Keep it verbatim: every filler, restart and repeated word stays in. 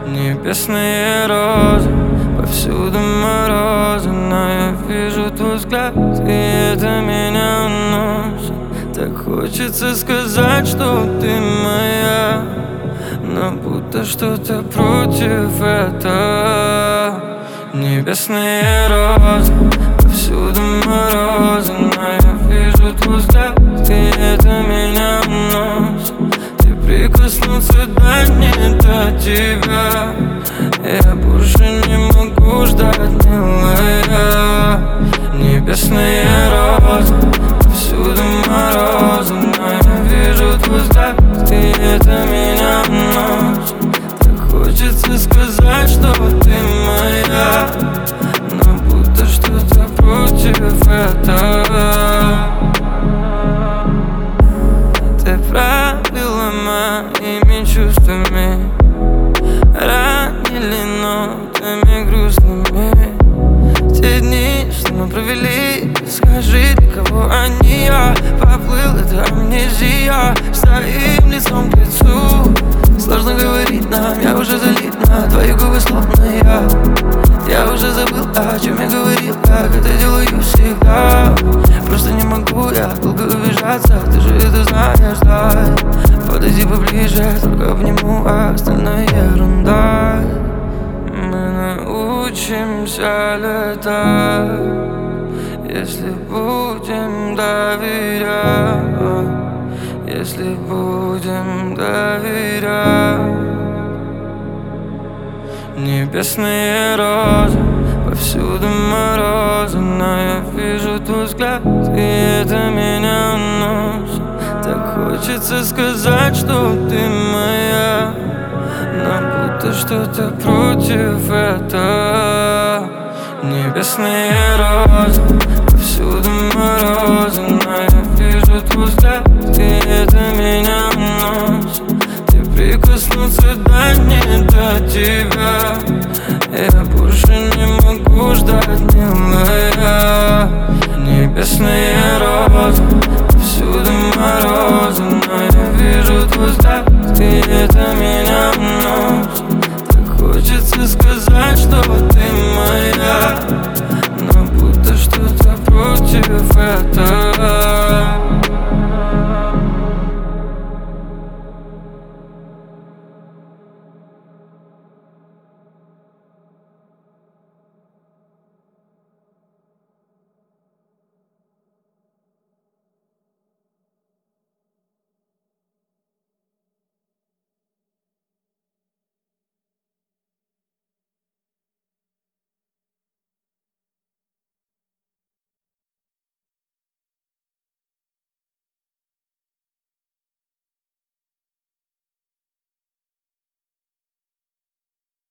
Небесные розы, повсюду морозы, но я вижу твой взгляд, и это меня уносит. Так хочется сказать, что ты моя, но будто что-то против этого. Небесные розы, повсюду морозы, но я вижу твой взгляд, и это меня уносит. Ты прикоснуться до не до тебя, я больше не могу ждать, милая. Небесные розы, повсюду морозы, но я вижу твой взгляд, и это меня уносит. Так хочется сказать, что ты моя, но будто что-то против этого. Ты правила моими чувствами, ранили нотами грустными. Те дни, что мы провели, скажи, для кого они? Я поплыл, это амнезия, стоим лицом к лицу. Сложно говорить нам, я уже залит на твои губы, словно я. Я уже забыл, о чем я говорил, как это делаю всегда. Просто не могу я долго убежаться, ты же это знаешь, да. Подойди поближе, только обниму, а остальное ерунда. Мы научимся летать, если будем доверять, если будем доверять. Небесные розы, повсюду морозы, но я вижу твой взгляд, и это меня уносит. Так хочется сказать, что ты моя, но будто что-то против этого. Небесные розы, повсюду морозы, но я вижу твой взгляд, и это меня уносит. Ты прикоснуться до не до тебя, я больше не могу ждать, милая. Небесные розы, повсюду морозы, но я вижу твой взгляд, и это меня уносит. Так хочется сказать,